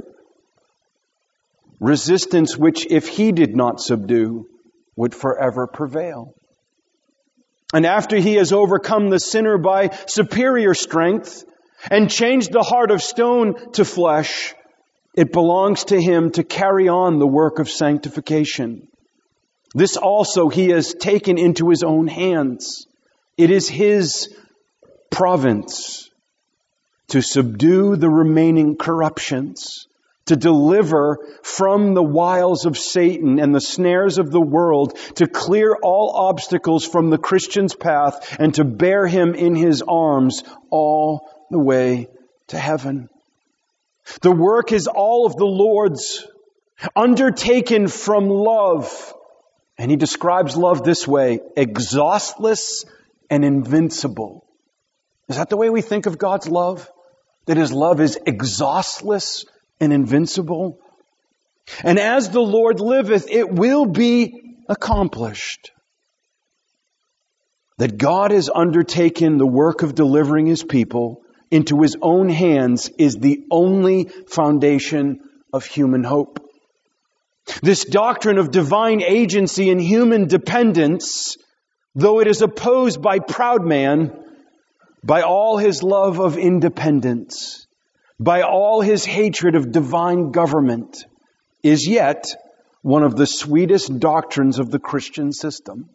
Resistance which, if He did not subdue, would forever prevail. And after He has overcome the sinner by superior strength and changed the heart of stone to flesh, it belongs to Him to carry on the work of sanctification. This also He has taken into His own hands. It is His province to subdue the remaining corruptions, to deliver from the wiles of Satan and the snares of the world, to clear all obstacles from the Christian's path, and to bear him in His arms all the way to heaven. The work is all of the Lord's, undertaken from love. And He describes love this way: exhaustless and invincible. Is that the way we think of God's love? That His love is exhaustless and invincible? And as the Lord liveth, it will be accomplished. That God has undertaken the work of delivering His people into His own hands is the only foundation of human hope. This doctrine of divine agency and human dependence, though it is opposed by proud man, by all his love of independence, by all his hatred of divine government, is yet one of the sweetest doctrines of the Christian system.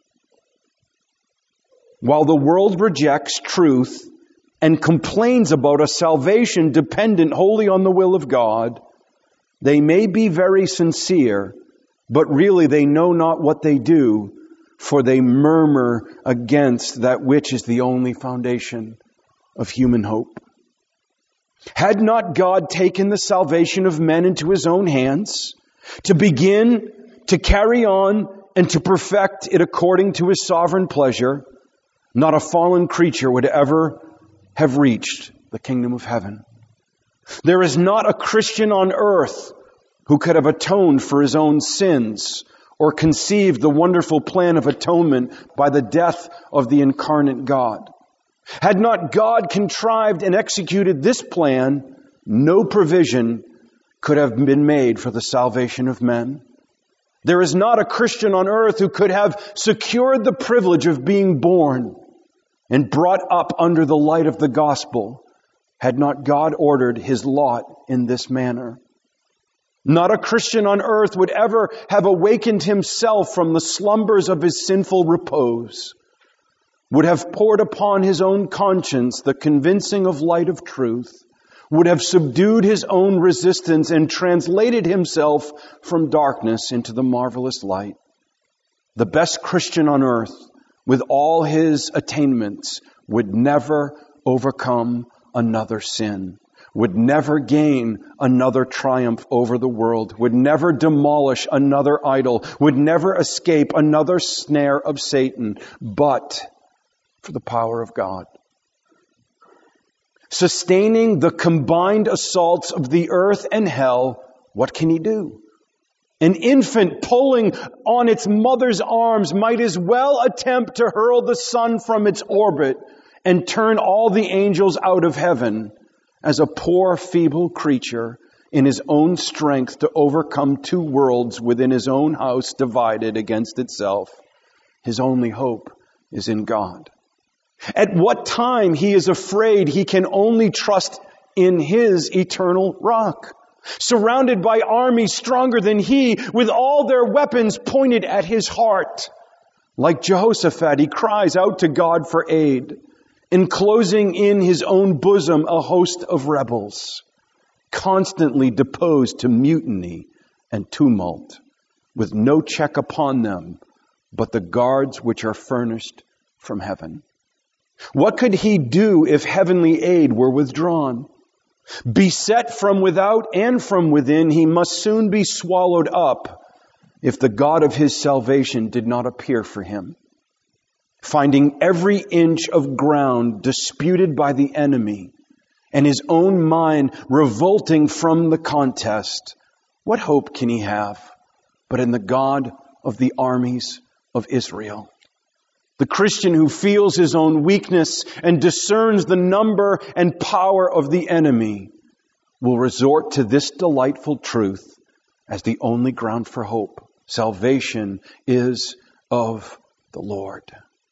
While the world rejects truth and complains about a salvation dependent wholly on the will of God, they may be very sincere, but really they know not what they do, for they murmur against that which is the only foundation of human hope. Had not God taken the salvation of men into His own hands, to begin, to carry on, and to perfect it according to His sovereign pleasure, not a fallen creature would ever have reached the kingdom of heaven. There is not a Christian on earth who could have atoned for his own sins or conceived the wonderful plan of atonement by the death of the incarnate God. Had not God contrived and executed this plan, no provision could have been made for the salvation of men. There is not a Christian on earth who could have secured the privilege of being born and brought up under the light of the gospel had not God ordered his lot in this manner. Not a Christian on earth would ever have awakened himself from the slumbers of his sinful repose, would have poured upon his own conscience the convincing of light of truth, would have subdued his own resistance and translated himself from darkness into the marvelous light. The best Christian on earth with all his attainments, would never overcome another sin, would never gain another triumph over the world, would never demolish another idol, would never escape another snare of Satan, but for the power of God. Sustaining the combined assaults of the earth and hell, what can he do? An infant pulling on its mother's arms might as well attempt to hurl the sun from its orbit and turn all the angels out of heaven as a poor, feeble creature in his own strength to overcome two worlds within his own house divided against itself. His only hope is in God. At what time he is afraid, he can only trust in his eternal rock. Surrounded by armies stronger than he, with all their weapons pointed at his heart. Like Jehoshaphat, he cries out to God for aid, enclosing in his own bosom a host of rebels, constantly deposed to mutiny and tumult, with no check upon them but the guards which are furnished from heaven. What could he do if heavenly aid were withdrawn? Beset from without and from within, he must soon be swallowed up if the God of his salvation did not appear for him. Finding every inch of ground disputed by the enemy and his own mind revolting from the contest, what hope can he have but in the God of the armies of Israel? The Christian who feels his own weakness and discerns the number and power of the enemy will resort to this delightful truth as the only ground for hope. Salvation is of the Lord.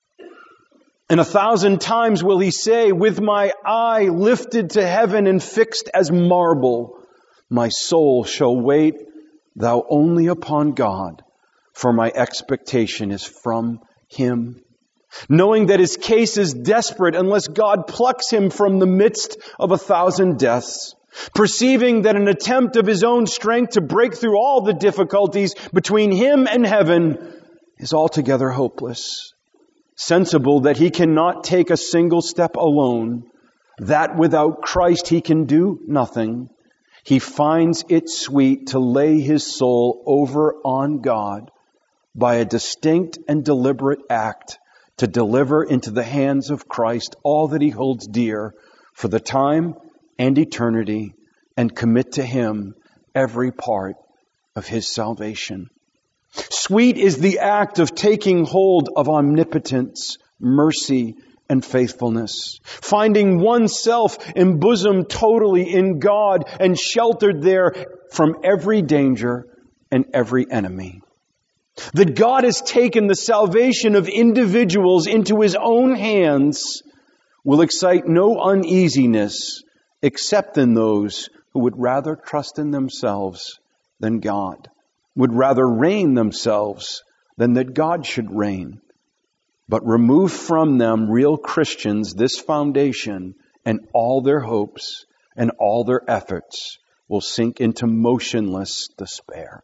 And a thousand times will he say, with my eye lifted to heaven and fixed as marble, my soul shall wait thou only upon God, for my expectation is from him. Knowing that his case is desperate unless God plucks him from the midst of a thousand deaths. Perceiving that an attempt of his own strength to break through all the difficulties between him and heaven is altogether hopeless. Sensible that he cannot take a single step alone, that without Christ he can do nothing, he finds it sweet to lay his soul over on God by a distinct and deliberate act to deliver into the hands of Christ all that he holds dear for the time and eternity, and commit to him every part of his salvation. Sweet is the act of taking hold of omnipotence, mercy, and faithfulness, finding oneself embosomed totally in God and sheltered there from every danger and every enemy. That God has taken the salvation of individuals into his own hands will excite no uneasiness except in those who would rather trust in themselves than God, would rather reign themselves than that God should reign. But remove from them, real Christians, this foundation, and all their hopes and all their efforts will sink into motionless despair.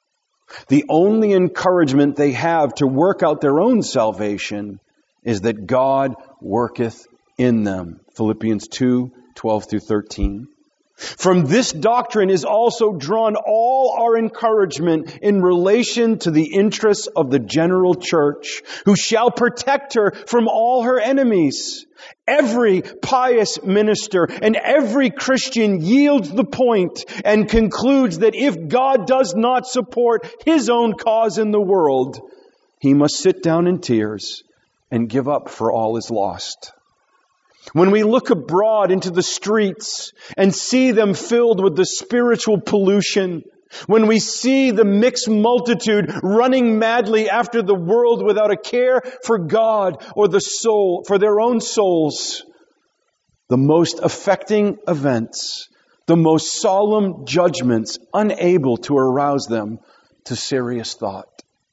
The only encouragement they have to work out their own salvation is that God worketh in them. Philippians two, twelve through thirteen. From this doctrine is also drawn all our encouragement in relation to the interests of the general church, who shall protect her from all her enemies. Every pious minister and every Christian yields the point and concludes that if God does not support his own cause in the world, he must sit down in tears and give up, for all is lost. When we look abroad into the streets and see them filled with the spiritual pollution, when we see the mixed multitude running madly after the world without a care for God or the soul, for their own souls, the most affecting events, the most solemn judgments, unable to arouse them to serious thought.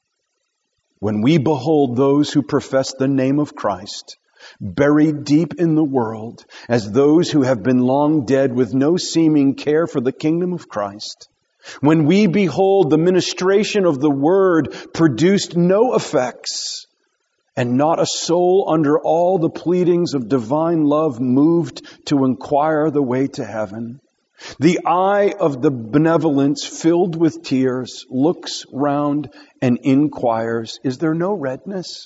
When we behold those who profess the name of Christ, buried deep in the world, as those who have been long dead with no seeming care for the kingdom of Christ, when we behold the ministration of the word produced no effects, and not a soul under all the pleadings of divine love moved to inquire the way to heaven. The eye of the benevolence filled with tears looks round and inquires, is there no redness?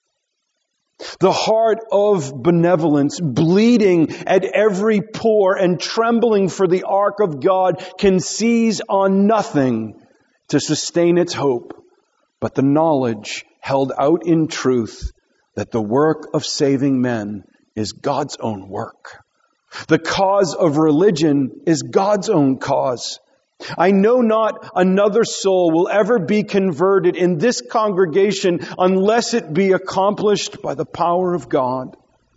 The heart of benevolence, bleeding at every pore and trembling for the ark of God, can seize on nothing to sustain its hope, but the knowledge held out in truth that the work of saving men is God's own work. The cause of religion is God's own cause. I know not another soul will ever be converted in this congregation unless it be accomplished by the power of God.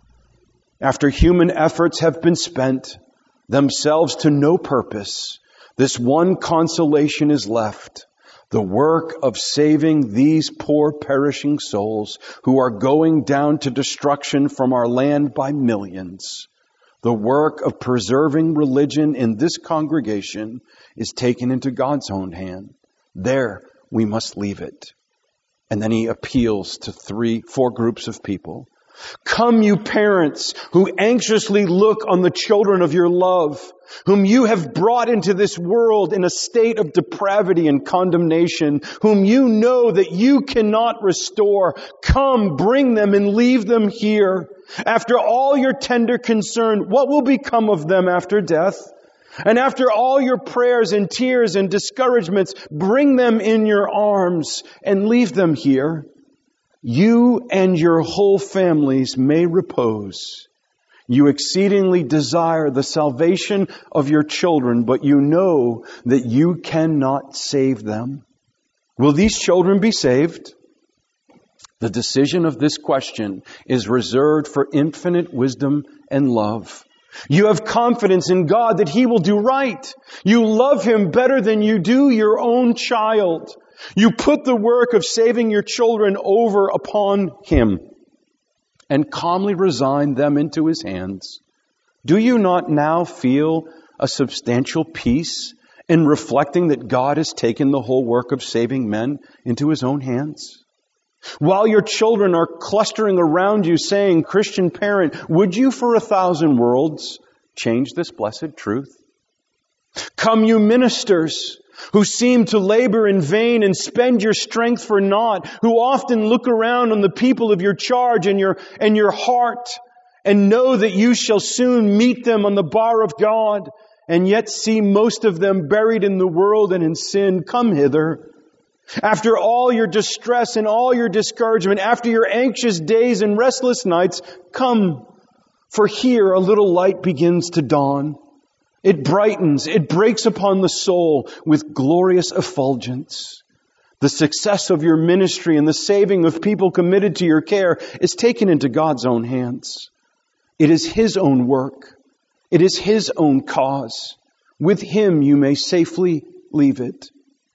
After human efforts have been spent, themselves to no purpose, this one consolation is left: the work of saving these poor perishing souls who are going down to destruction from our land by millions. The work of preserving religion in this congregation is taken into God's own hand. There we must leave it. And then he appeals to three, four groups of people. Come, you parents who anxiously look on the children of your love, whom you have brought into this world in a state of depravity and condemnation, whom you know that you cannot restore. Come, bring them and leave them here. After all your tender concern, what will become of them after death? And after all your prayers and tears and discouragements, bring them in your arms and leave them here. You and your whole families may repose. You exceedingly desire the salvation of your children, but you know that you cannot save them. Will these children be saved? The decision of this question is reserved for infinite wisdom and love. You have confidence in God that He will do right. You love Him better than you do your own child. You put the work of saving your children over upon Him and calmly resign them into His hands. Do you not now feel a substantial peace in reflecting that God has taken the whole work of saving men into His own hands? While your children are clustering around you saying, Christian parent, would you for a thousand worlds change this blessed truth? Come, you ministers who seem to labor in vain and spend your strength for naught, who often look around on the people of your charge and your, and your heart and know that you shall soon meet them on the bar of God, and yet see most of them buried in the world and in sin. Come hither. After all your distress and all your discouragement, after your anxious days and restless nights, come, for here a little light begins to dawn. It brightens, it breaks upon the soul with glorious effulgence. The success of your ministry and the saving of people committed to your care is taken into God's own hands. It is His own work. It is His own cause. With Him you may safely leave it.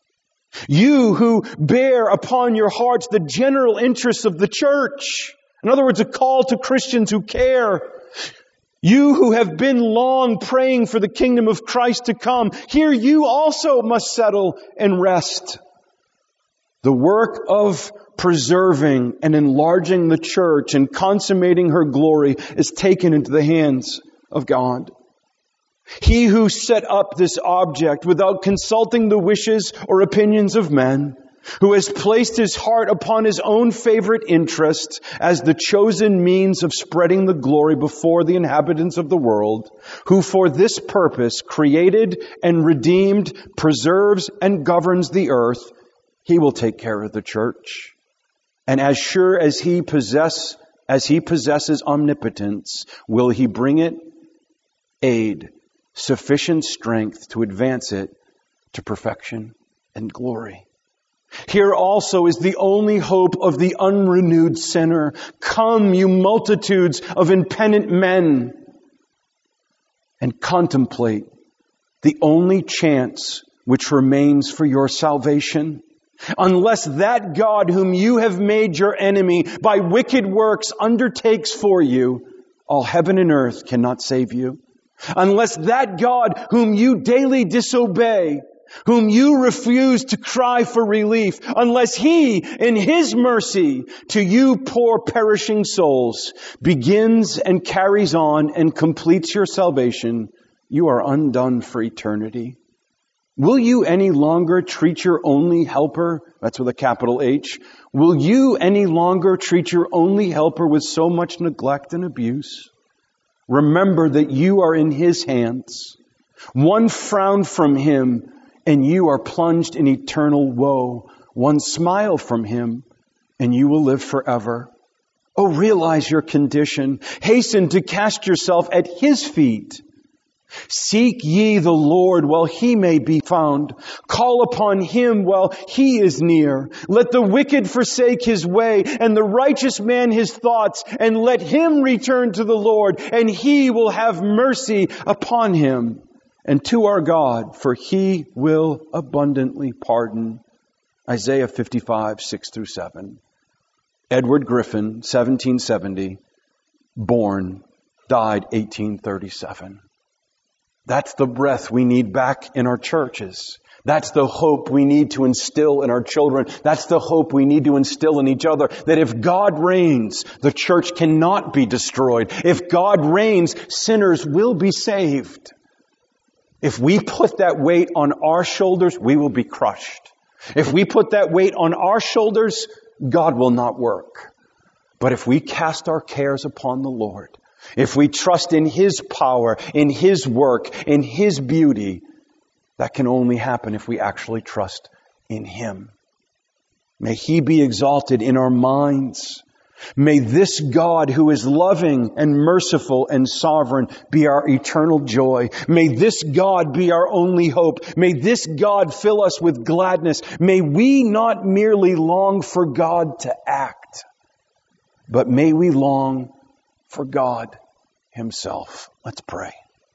You who bear upon your hearts the general interests of the church. In other words, a call to Christians who care. You who have been long praying for the kingdom of Christ to come, here you also must settle and rest. The work of preserving and enlarging the church and consummating her glory is taken into the hands of God. He who set up this object without consulting the wishes or opinions of men, who has placed his heart upon his own favorite interests as the chosen means of spreading the glory before the inhabitants of the world, who for this purpose created and redeemed, preserves and governs the earth, He will take care of the church. And as sure as he possess, as he possesses omnipotence, will He bring it aid, sufficient strength to advance it to perfection and glory. Here also is the only hope of the unrenewed sinner. Come, you multitudes of impenitent men, and contemplate the only chance which remains for your salvation. Unless that God whom you have made your enemy by wicked works undertakes for you, all heaven and earth cannot save you. Unless that God whom you daily disobey whom you refuse to cry for relief, unless He, in His mercy to you poor perishing souls, begins and carries on and completes your salvation, you are undone for eternity. Will you any longer treat your only helper, that's with a capital H, will you any longer treat your only helper with so much neglect and abuse? Remember that you are in His hands. One frown from Him, and you are plunged in eternal woe. One smile from Him, and you will live forever. Oh, realize your condition. Hasten to cast yourself at His feet. Seek ye the Lord while He may be found. Call upon Him while He is near. Let the wicked forsake his way, and the righteous man his thoughts, and let him return to the Lord, and He will have mercy upon him. And to our God, for He will abundantly pardon. Isaiah fifty-five, six through seven. Edward Griffin, seventeen seventy, born, died eighteen thirty-seven. That's the breath we need back in our churches. That's the hope we need to instill in our children. That's the hope we need to instill in each other. That if God reigns, the church cannot be destroyed. If God reigns, sinners will be saved. If we put that weight on our shoulders, we will be crushed. If we put that weight on our shoulders, God will not work. But if we cast our cares upon the Lord, if we trust in His power, in His work, in His beauty, that can only happen if we actually trust in Him. May He be exalted in our minds. May this God who is loving and merciful and sovereign be our eternal joy. May this God be our only hope. May this God fill us with gladness. May we not merely long for God to act, but may we long for God Himself. Let's pray.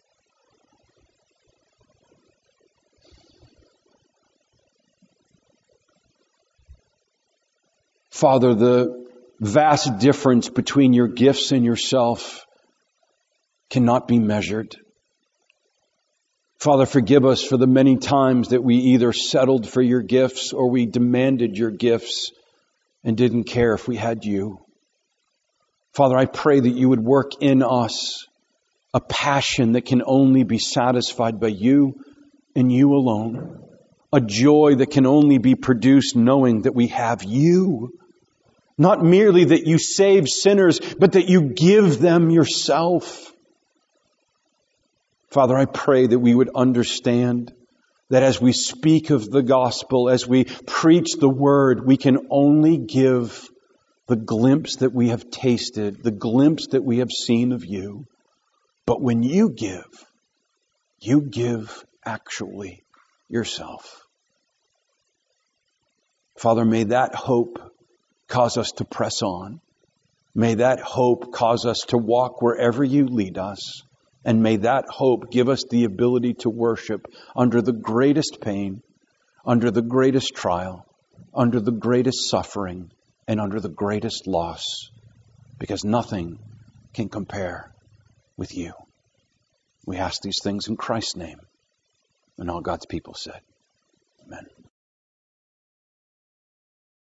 Father, the vast difference between your gifts and yourself cannot be measured. Father, forgive us for the many times that we either settled for your gifts or we demanded your gifts and didn't care if we had you. Father, I pray that you would work in us a passion that can only be satisfied by you and you alone. A joy that can only be produced knowing that we have you. Not merely that you save sinners, but that you give them yourself. Father, I pray that we would understand that as we speak of the gospel, as we preach the word, we can only give the glimpse that we have tasted, the glimpse that we have seen of you. But when you give, you give actually yourself. Father, may that hope cause us to press on. May that hope cause us to walk wherever you lead us. And may that hope give us the ability to worship under the greatest pain, under the greatest trial, under the greatest suffering, and under the greatest loss. Because nothing can compare with you. We ask these things in Christ's name. And all God's people said, amen.